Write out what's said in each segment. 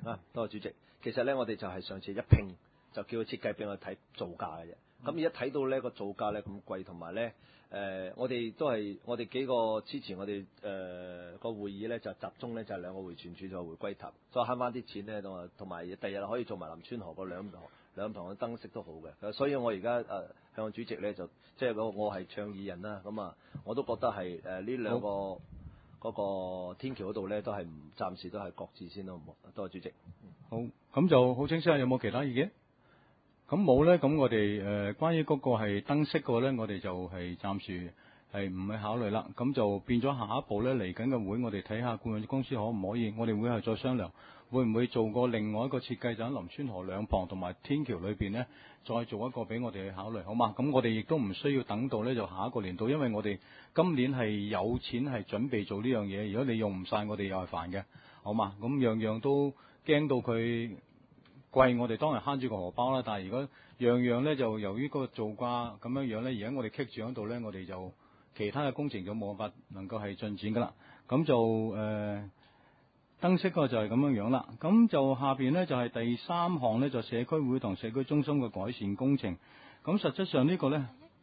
多謝主席。其實咧，我哋就係上次一拼就叫佢設計俾我睇造價嘅啫。咁而家睇到呢個造價咧咁貴，同埋咧我哋都係我哋幾個之前我哋個會議咧就集中咧就係兩個迴旋處就回歸塔，再慳翻啲錢咧同埋第日可以做埋林村河嗰兩旁嘅燈飾都好嘅。所以我而家向主席咧就即係我係倡議人啦。咁我都覺得係呢兩個嗰個天橋嗰度咧都係暫時都係擱置先咯。多謝主席。 好，咁就好清晰。有冇其他意見？咁冇咧，咁我哋關於嗰個係燈飾個咧，我哋就係暫時係唔去考慮啦。咁就變咗下一步咧，嚟緊嘅會，我哋睇下顧問公司可唔可以，我哋會係再商量，會唔會做個另外一個設計，就喺林村河兩旁同埋天橋裏邊咧，再做一個俾我哋去考慮，好嘛？咁我哋亦都唔需要等到咧就下一個年度，因為我哋今年係有錢係準備做呢樣嘢。如果你用唔晒，我哋又係煩嘅，好嘛？咁樣樣都驚到佢貴，我哋當然慳住個荷包啦。但係如果樣樣咧就由於個造價咁樣樣咧，而家我哋棘住喺度咧，我哋就其他嘅工程就冇辦法能夠係進展噶啦。咁就燈飾個就係咁樣樣啦。咁就下邊咧就係第三項咧，就社區會堂社區中心嘅改善工程。咁實質上呢個咧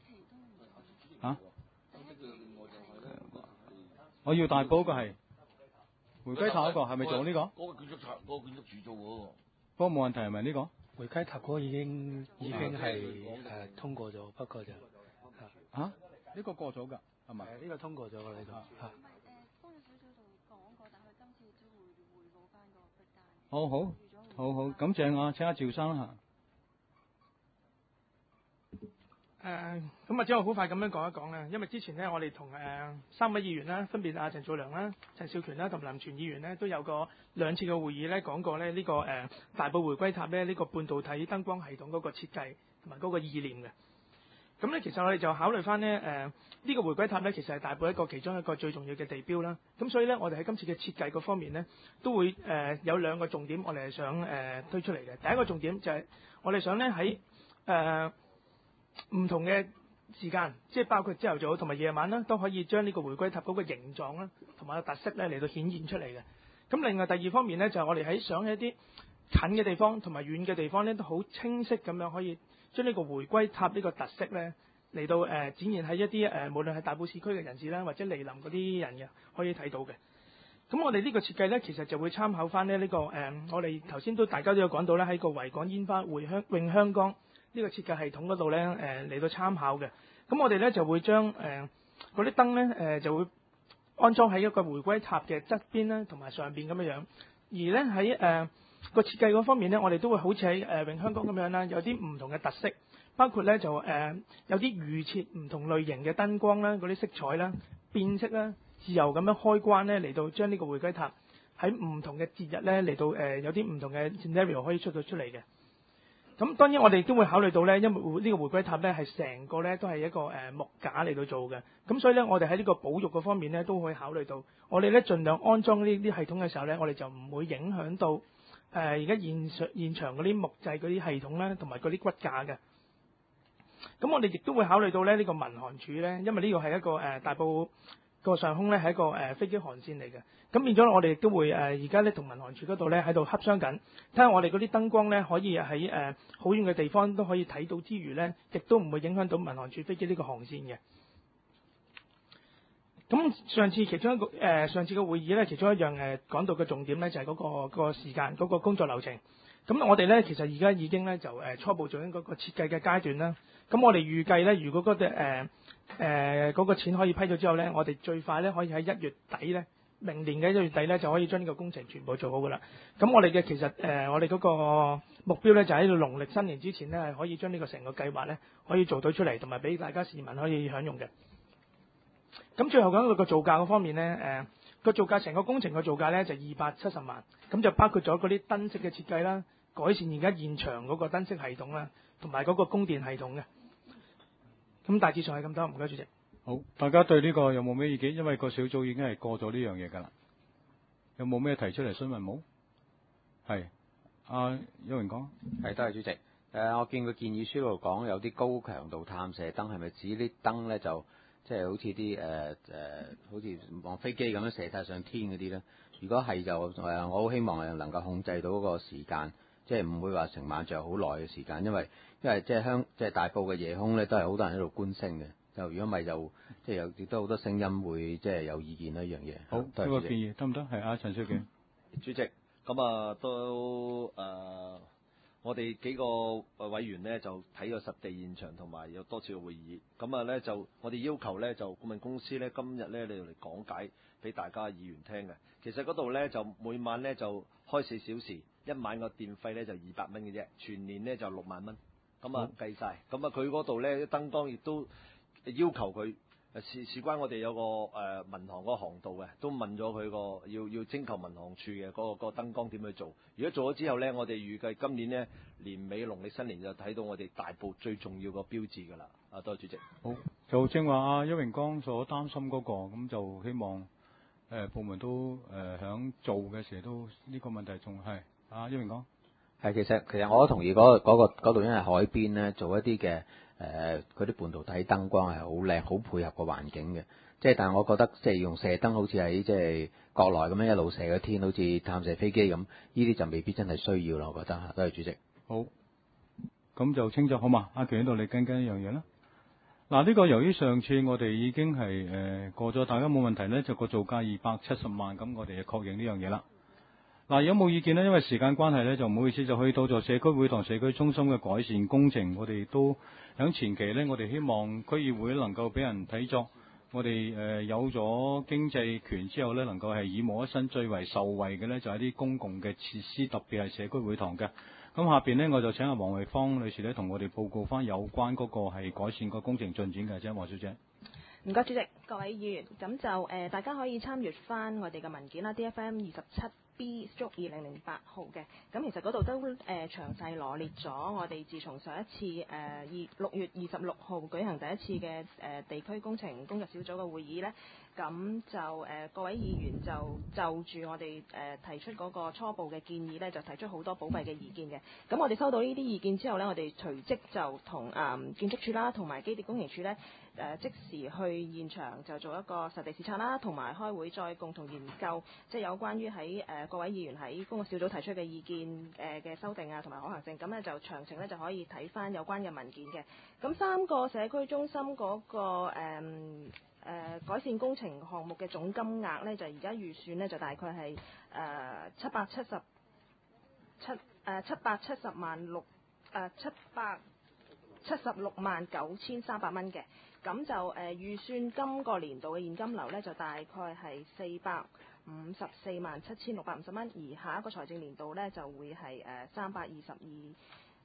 我要大埔個係回歸塔嗰個係咪做呢個？ 嗰個建築署做嗰個。 不過冇問題係咪呢個？ 回歸塔嗰個已經係通過咗，不過就呢個過咗㗎，係咪？ 呢個通過咗㗎呢度嚇。 幫咗少少就講過，但係今次都會匯報翻個筆單。 好，感謝啊，請阿趙生啦咁或者我好快咁樣講一講啦，因為之前呢，我哋同三位議員啦，分別陳祖良啦、陳少權啦同林全議員呢，都有個兩次嘅會議咧，講過咧呢個大埔回歸塔咧呢個半導體燈光系統嗰個設計同埋嗰個意念嘅。咁咧其實我哋就考慮翻呢呢個回歸塔咧，其實係大埔其中一個最重要嘅地標啦。咁所以咧，我哋喺今次嘅設計嗰方面呢，都會有兩個重點，我哋係想推出嚟嘅。第一個重點就係我哋想咧喺唔同嘅時間，即係包括朝頭早同埋夜晚啦，都可以將呢個回歸塔嗰個形狀啦，同埋個特色咧嚟到顯現出嚟嘅。咁另外第二方面咧，就係我哋喺想一啲近嘅地方同埋遠嘅地方咧，都好清晰咁樣可以將呢個回歸塔呢個特色咧嚟到展現喺一啲無論係大埔市區嘅人士啦，或者嚟臨嗰啲人嘅可以睇到嘅。咁我哋呢個設計咧，其實就會參考翻咧呢個我哋頭先都大家都有講到咧，喺個維港煙花詠香江呢個設計系統嗰度咧，嚟到參考嘅。咁我哋咧就會將嗰啲燈咧，就會安裝喺一個回歸塔嘅側邊啦，同埋上邊咁樣樣。而咧喺個設計嗰方面咧，我哋都會好似喺詠香江咁樣啦，有啲唔同嘅特色，包括咧就有啲預設唔同類型嘅燈光啦，嗰啲色彩啦、變色啦、自由咁樣開關咧，嚟到將呢個回歸塔喺唔同嘅節日咧嚟到有啲唔同嘅 scenario 可以出嚟嘅。咁當然我哋都會考慮到咧，因為呢個回歸塔咧係成個咧都係一個木架嚟到做嘅，咁所以咧我哋喺呢個保育嗰方面咧都會考慮到，我哋咧盡量安裝呢啲系統嘅時候咧，我哋就唔會影響到而家現場嗰啲木製嗰啲系統啦，同埋嗰啲骨架嘅。咁我哋亦都會考慮到咧呢個民航處咧，因為呢個係一個大埔個上空咧係一個飛機航線嚟嘅，咁變咗我哋亦都會而家咧同民航處嗰度咧喺度洽商緊，睇下我哋嗰啲燈光咧可以喺好遠嘅地方都可以睇到之餘咧，亦都唔會影響到民航處飛機呢個航線嘅。咁上次其中一個上次嘅會議咧，其中一樣講到嘅重點咧就係嗰個時間嗰個工作流程。咁我哋咧其實而家已經咧就初步做緊嗰個設計嘅階段啦。咁我哋預計咧，如果嗰嗰個錢可以批咗之後咧，我哋最快咧可以喺1月底咧，明年嘅1月底咧就可以將呢個工程全部做好噶啦。咁我哋嘅其實我哋嗰個目標咧就喺農曆新年之前咧係可以將呢個成個計劃咧可以做到出嚟，同埋俾大家市民可以享用嘅。咁最後講到個造價嗰方面咧，個造價成個工程嘅造價咧就270萬，咁就包括咗嗰啲燈飾嘅設計啦，改善而家現場嗰個燈飾系統啦，同埋嗰個供電系統嘅。咁大致上係咁多，唔該主席。 好，大家對呢個有冇咩意見？因為個小組已經係過咗呢樣嘢㗎啦。有冇咩提出嚟詢問冇？係，邱榮講。 係，多謝主席。我見個建議書度講有啲高強度探射燈，係咪指啲燈咧就即係好似啲好似望飛機咁樣射晒上天嗰啲咧？ 如果係就我好希望係能夠控制到嗰個時間，即係唔會話成晚着好耐嘅時間，因為即係大埔嘅夜空咧都係好多人喺度觀星嘅。就如果唔係就即係有亦都好多聲音會即係有意見呢一樣嘢。 好，呢個建議得唔得？係啊，陳書記。 主席，咁啊都我哋幾個委員呢，就睇咗實地現場同埋有多次嘅會議，咁啊咧就我哋要求咧就顧問公司咧今日咧你嚟講解俾大家議員聽嘅。其實嗰度咧就每晚咧就開4小時，一晚個電費咧就200蚊嘅啫，全年咧就6萬蚊，咁啊計晒。咁啊佢嗰度咧燈光亦都要求佢。事關我哋有個民航嗰個航道嘅，都問咗佢個要徵求民航處嘅嗰個燈光點去做。如果做咗之後呢，我哋預計今年呢年尾農曆新年就睇到我哋大埔最重要個標誌㗎啦。多謝主席。 好，就正話阿邱榮光所擔心嗰個，咁就希望部門都響做嘅時候都呢個問題仲係邱榮光。 係其實我都同意嗰度因為海邊咧做一啲嘅嗰啲半導體燈光係好靚，好配合個環境嘅。即係但係我覺得即係用射燈好似喺即係國內咁樣一路射個天，好似探射飛機咁，呢啲就未必真係需要啦。我覺得嚇，多謝主席。 好，咁就清楚好嘛？阿權喺度你跟一樣嘢啦。嗱，呢個由於上次我哋已經係過咗，大家冇問題咧，就個造價270萬，咁我哋就確認呢樣嘢啦。嗱，有冇意見呢？因為時間關係呢，就唔好意思，就去到社區會堂社區中心嘅改善工程，我哋都喺前期呢，我哋希望區議會能夠俾人睇作我哋有咗經濟權之後呢，能夠係耳目一新，最為受惠嘅呢，就係啲公共嘅設施，特別係社區會堂嘅。咁下邊呢，我就請阿黃惠芳女士呢，同我哋報告翻有關嗰個係改善個工程進展嘅啫，黃小姐。 唔該，主席，各位議員，咁就大家可以參閱翻我哋嘅文件啦 ，DFM27B/2008 號嘅。咁其實嗰度都詳細羅列咗我哋自從上一次6月26號舉行第一次嘅地區工程工作小組嘅會議呢。咁就各位議員就住我哋提出嗰個初步嘅建議呢，就提出好多寶貴嘅意見嘅。咁我哋收到呢啲意見之後呢，我哋隨即就同建築署啦，同埋機電工程署呢，即時去現場就做一個實地視察啦，同埋開會再共同研究，即係有關於喺各位議員喺工作小組提出嘅意見嘅修訂啊，同埋可行性。咁呢就詳情呢就可以睇翻有關嘅文件嘅。咁3個社區中心嗰個改善工程項目嘅總金額呢，就而家預算呢，就大概係776萬9300蚊嘅。咁就預算今個年度嘅現金流呢，就大概係454萬7650蚊，而下一個財政年度呢，就會係322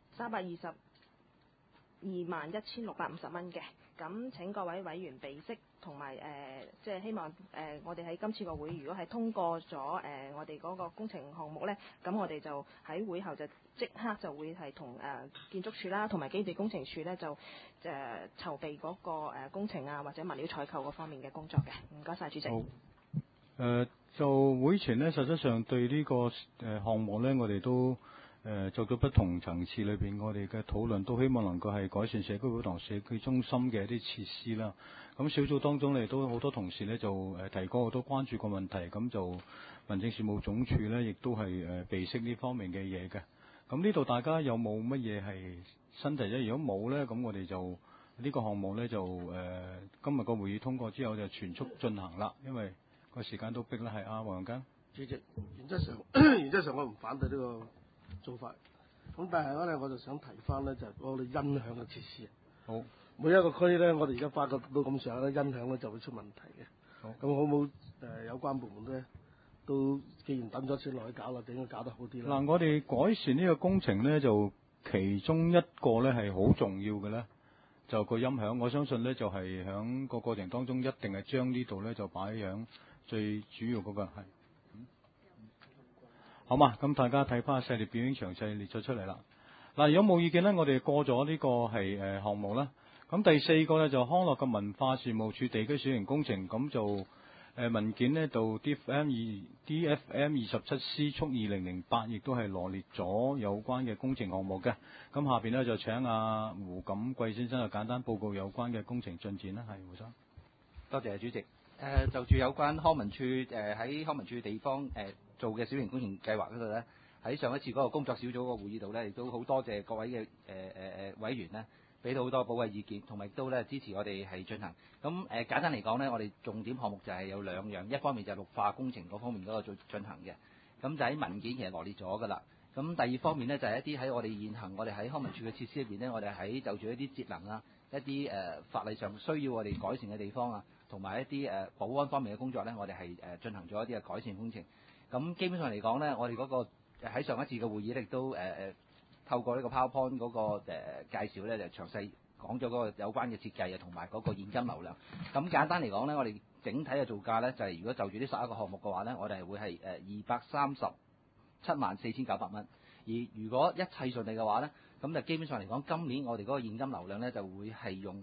萬1650蚊嘅。咁請各位委員備悉，同埋即係希望我哋喺今次個會，如果係通過咗我哋嗰個工程項目呢，咁我哋就喺會後就即刻就會係同建築署啦，同埋基地工程署呢，就籌備嗰個工程啊，或者物料採購嗰方面嘅工作嘅。唔該晒，主席。 好。就會前呢，實質上對呢個項目呢，我哋都做咗不同層次裏邊，我哋嘅討論都希望能夠係改善社區會堂社區中心嘅一啲設施啦。咁小組當中呢，都好多同事呢就提過好多關注個問題，咁就民政事務總署呢，亦都係備悉呢方面嘅嘢嘅。咁呢度大家有冇乜嘢係新提啫？如果冇呢，咁我哋就呢個項目呢，就今日個會議通過之後就全速進行啦，因為個時間都逼啦。係黃永根主席，原則上我唔反對呢個做法，咁但係咧我就想提翻咧就係嗰個音響嘅設施。 好， 每一個區咧，我哋而家發覺到咁上下咧，音響咧就會出問題嘅。 好， 咁好冇有關部門咧，都既然抌咗錢落去搞啦，點樣搞得好啲啦？ 嗱，我哋改善呢個工程咧，就其中一個咧係好重要嘅咧，就個音響。我相信咧就係響個過程當中，一定係將呢度咧就擺響最主要嗰個係。好嘛，咁大家睇翻細列表已經詳細列咗出嚟啦。嗱，如果冇意見呢，我哋過咗呢個係項目啦。咁第4個呢，就康樂及文化事務署地區小型工程，咁就文件呢，到 DFM 27C 速2008，亦都係羅列咗有關嘅工程項目嘅。咁下邊呢，就請阿胡錦貴先生就簡單報告有關嘅工程進展啦。係胡生。 多謝主席。 就住有關康文署喺康文署地方做嘅小型工程計劃嗰度咧，喺上一次嗰個工作小組個會議度咧，亦都好多謝各位嘅委員咧，俾到好多寶貴意見，同埋亦都咧支持我哋係進行。咁簡單嚟講咧，我哋重點項目就係有兩樣，一方面就係綠化工程嗰方面嗰個進行嘅，咁就喺文件其實羅列咗㗎啦。咁第二方面咧就係一啲喺我哋現行我哋喺康文署嘅設施入邊咧，我哋喺就住一啲節能啊，一啲法例上需要我哋改善嘅地方啊，同埋一啲保安方面嘅工作咧，我哋係進行咗一啲嘅改善工程。咁基本上嚟講咧，我哋嗰個喺上一次嘅會議亦都透過呢個 PowerPoint 嗰個介紹咧，就詳細講咗嗰個有關嘅設計啊，同埋嗰個現金流量。咁簡單嚟講咧，我哋整體嘅造價咧，就係如果就住呢11個項目嘅話咧，我哋係會係2374900蚊。而如果一切順利嘅話咧，咁就基本上嚟講，今年我哋嗰個現金流量咧就會係用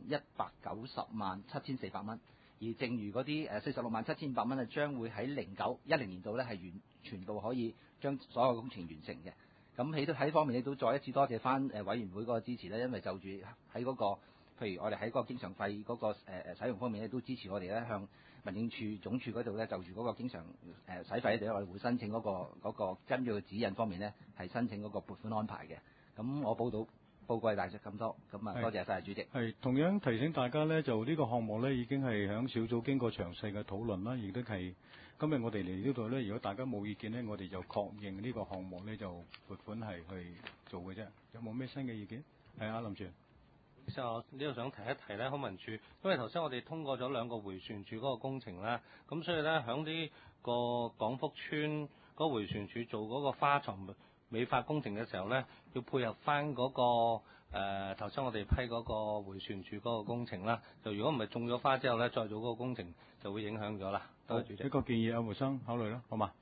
1907400蚊。而正如嗰啲467500蚊咧，將會喺0910年度咧係全部可以將所有工程完成嘅。咁喺方面亦都再一次多謝翻委員會嗰個支持咧，因為就住喺嗰個譬如我哋喺嗰個經常費嗰個使用方面咧，都支持我哋咧向民政處總署嗰度咧就住嗰個經常使費咧，我哋會申請嗰個跟住嘅指引方面咧係申請嗰個撥款安排嘅。咁我報貴大約咁多，咁啊多謝晒主席。 係同樣提醒大家咧，就呢個項目咧已經係響小組經過詳細嘅討論啦，亦都係今日我哋嚟呢度咧，如果大家冇意見咧，我哋就確認呢個項目咧就撥款係去做嘅啫。有冇咩新嘅意見？係啊，林柱。 其實我呢度想提一提咧，康文署，因為頭先我哋通過咗2個迴旋處嗰個工程啦，咁所以咧響呢個廣福村嗰個迴旋處做嗰個花床美化工程嘅時候咧，要配合翻嗰個頭先我哋批嗰個迴旋處嗰個工程啦，就如果唔係種咗花之後咧，再做嗰個工程就會影響咗啦。多謝主席。 呢個建議阿胡生考慮啦，好嘛？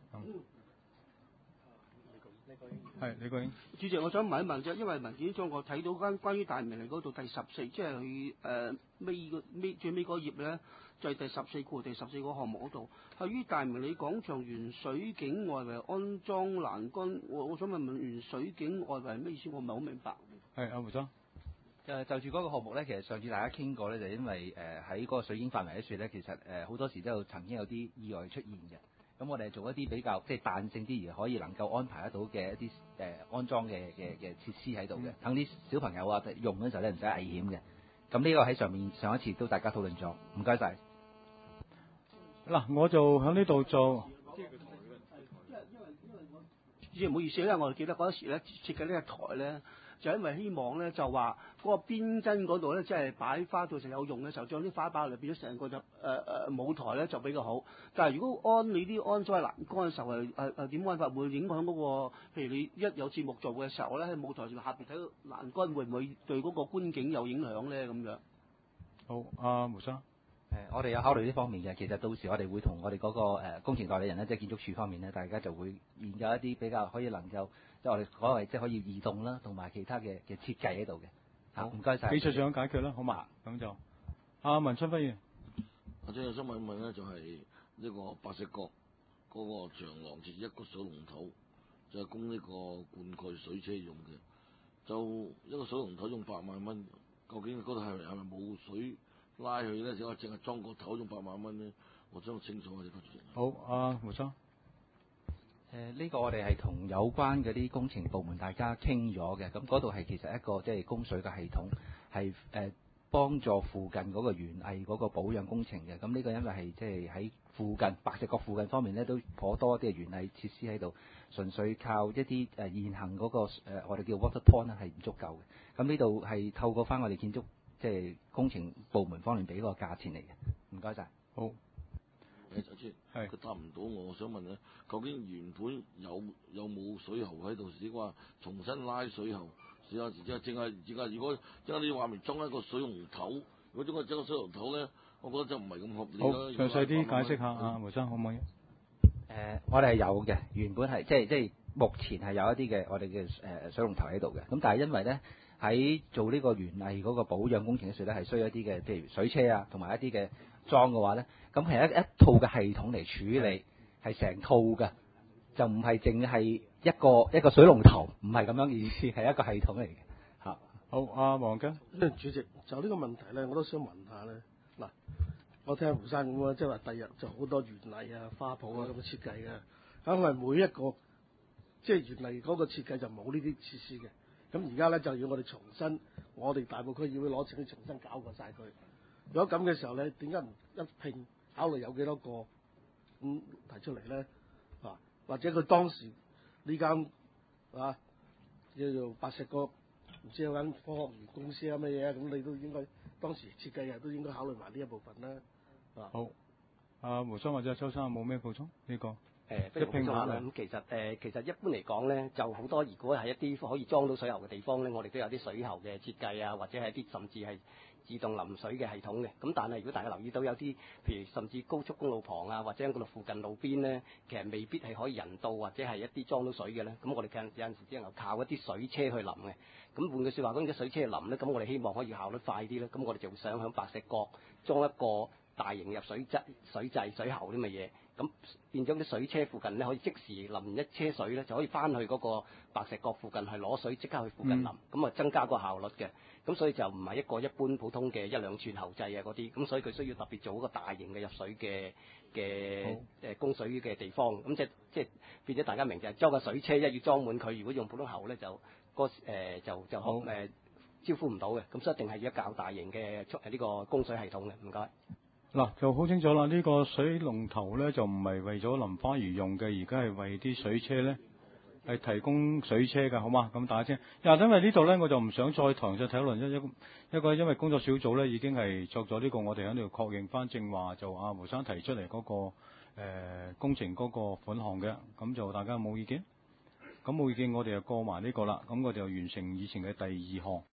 係李國英。 主席，我想問一問啫，因為文件中我睇到關於大明嚟嗰度第14，即係佢最尾嗰頁咧，就係第14個項目嗰度，係於大明里廣場原水景外圍安裝欄杆。我想問原水景外圍係咩意思？我唔係好明白。 係阿胡生。 就住嗰個項目咧，其實上次大家傾過咧，就因為喺嗰個水景範圍一處咧，其實好多時都有曾經有啲意外出現嘅。咁我哋做一啲比較即係彈性啲而可以能夠安排得到嘅一啲安裝嘅設施喺度嘅，等啲小朋友啊用嗰陣時候咧唔使危險嘅。咁呢個喺上一次都大家討論咗，唔該晒。 嗱，我就喺呢度做。 主席唔好意思，因為我哋記得嗰時咧設計呢個台咧，就因為希望咧就話嗰個邊真嗰度咧，即係擺花到時有用嘅時候，將啲花擺落嚟變咗成個就舞台咧就比較好。但係如果你啲安裝喺欄杆嘅時候係點安法，會影響嗰個，譬如你一有節目做嘅時候咧，喺舞台上下邊睇到欄杆，會唔會對嗰個觀景有影響咧？咁樣。 好，阿胡生。 我哋有考慮呢方面嘅，其實到時我哋會同我哋嗰個工程代理人咧，即係建築署方面咧，大家就會研究一啲比較可以能夠即係我哋所謂即係可以移動啦，同埋其他嘅設計喺度嘅。好，唔該晒。 技術上解決啦，好嘛？咁就阿文春輝議員。 我真係想問一問咧，就係呢個白石角嗰個長廊設一個水龍頭，就係供呢個灌溉水車用嘅。就一個水龍頭用8萬蚊，究竟嗰度係咪冇水拉去咧？只係淨係裝個頭用8萬蚊咧？我想清楚啊，呢個主席。 好，阿胡生。 呢個我哋係同有關嗰啲工程部門大家傾咗嘅，咁嗰度係其實一個即係供水嘅系統，係幫助附近嗰個園藝嗰個保養工程嘅。咁呢個因為係即係喺附近白石角附近方面咧，都頗多啲園藝設施喺度，純粹靠一啲現行嗰個我哋叫 water point 咧係唔足夠嘅。咁呢度係透過翻我哋建築即係工程部門方面俾個價錢嚟嘅。唔該晒。 好。 佢答唔到我想問咧，究竟原本有冇水喉喺度？只話重新拉水喉，試下淨係如果你話明裝一個水龍頭，如果裝個水龍頭咧，我覺得就唔係咁合理啦。 好，詳細啲解釋下啊，胡生可唔可以？ 我哋係有嘅，原本係即係目前係有一啲嘅我哋嘅水龍頭喺度嘅。咁但係因為咧喺做呢個園藝嗰個保養工程嘅時候咧，係需要一啲嘅譬如水車啊，同埋一啲嘅裝嘅話咧，咁係一套嘅系統嚟處理，係成套嘅，就唔係淨係一個水龍頭，唔係咁樣嘅意思，係一個系統嚟嘅。嚇， 好，阿黃根。 主席就呢個問題咧，我都想問下咧。嗱， 我聽胡生咁啊，即係話第日就好多園藝啊、花圃啊咁嘅設計嘅，咁係每一個即係園藝嗰個設計就冇呢啲設施嘅。咁而家咧就要我哋重新，我哋大埔區議會攞錢去重新搞過晒佢。如果咁嘅時候咧，點解唔一拼考慮有幾多個咁提出嚟咧？啊，或者佢當時呢間啊叫做白石角，唔知有間科學園公司啊乜嘢啊，咁你都應該當時設計啊都應該考慮埋呢一部分啦。啊， 好，阿胡生或者周生有冇咩補充呢個？ 一拼下啦。咁其實一般嚟講咧，就好多如果係一啲可以裝到水喉嘅地方咧，我哋都有啲水喉嘅設計啊，或者係一啲甚至係自動淋水嘅系統嘅。咁但係如果大家留意到有啲，譬如甚至高速公路旁啊，或者嗰度附近路邊咧，其實未必係可以人道或者係一啲裝到水嘅咧。咁我哋有陣時只能夠靠一啲水車去淋嘅。咁換句説話，嗰啲水車去淋咧，咁我哋希望可以效率快啲咧。咁我哋就會想喺白石角裝一個大型入水掣、水喉啲嘅嘢。咁變咗啲水車附近咧，可以即時淋一車水咧，就可以翻去嗰個白石角附近去攞水，即刻去附近淋，咁啊增加個效率嘅。咁所以就唔係一個一般普通嘅一兩寸喉掣啊嗰啲，咁所以佢需要特別做一個大型嘅入水嘅供水嘅地方。咁即係變咗大家明就係裝個水車一要裝滿佢，如果用普通喉咧就招呼唔到嘅。咁所以一定係要較大型嘅呢個供水系統嘅。唔該。 嗱就好清楚啦，呢個水龍頭咧就唔係為咗淋花而用嘅，而家係為啲水車咧係提供水車㗎，好嘛？咁大家聽。因為呢度咧我就唔想再詳細討論一個，因為工作小組咧已經係作咗呢個，我哋喺度確認翻正話就阿胡生提出嚟嗰個工程嗰個款項嘅，咁就大家冇意見？咁冇意見，我哋就過埋呢個啦，咁我哋就完成以前嘅第二項。